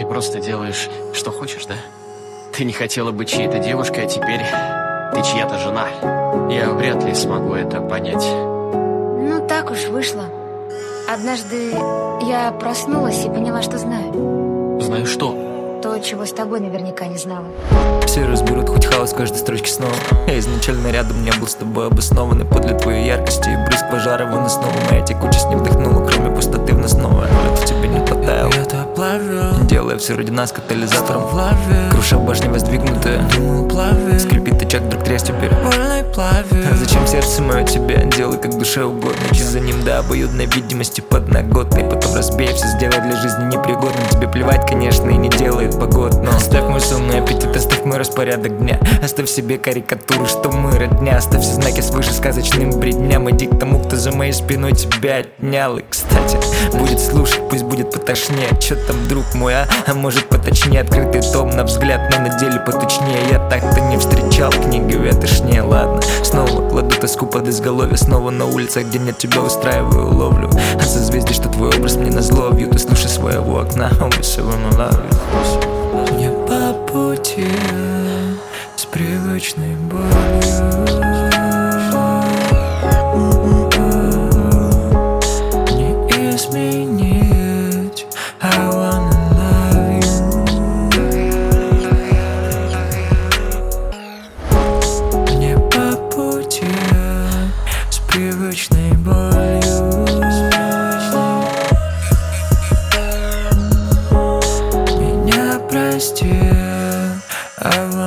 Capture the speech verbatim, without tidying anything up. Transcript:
просто делаешь, что хочешь, да? Ты не хотела быть чьей-то девушкой, а теперь ты чья-то жена. Я вряд ли смогу это понять. Ну, так уж вышло. Однажды я проснулась и поняла, что знаю. Знаю что? То, чего с тобой наверняка не знала. Все разберут хоть хаос каждой строчки снова. Я изначально рядом не был с тобой обоснованный. Подле твоей яркости и брызг пожара вон и снова. Моя текучесть не вдохнула, кроме пустоты в нас снова. Лед в тебе не хватает. Я-то плаваю, делая все ради нас катализатором в лаве. Круша башни воздвигнутая, думаю, плавит. Скрипит очаг, вдруг тряс теперь вольной плавит. А зачем сердце мое тебе? Делай как душе угодно. Идти за ним до обоюдной видимости подноготной. Потом разбей все, сделай для жизни непригодным. Тебе плевать, конечно, и не делает погод. Но оставь мой сонный аппетит, оставь мой распорядок дня. Оставь себе карикатуры, что мы родня. Оставь все знаки свыше сказочным бредням. Иди к тому, кто за моей спиной тебя отнял. И, кстати, будет слушать, пусть будет потошнее. Чё там, друг мой, а? А может поточнее? Открытый том на взгляд, но на деле поточнее. Я так-то не встречал книги ветошнее. Ладно, снова кладу тоску под изголовье. Снова на улицах, где нет тебя, устраиваю ловлю. А созвездие, что твой образ мне назло вьют. И слушай своего окна, always everyone love you. Не по пути с привычной болью. Не изменить, I wanna love you. Не по пути с привычной болью. Меня прости, I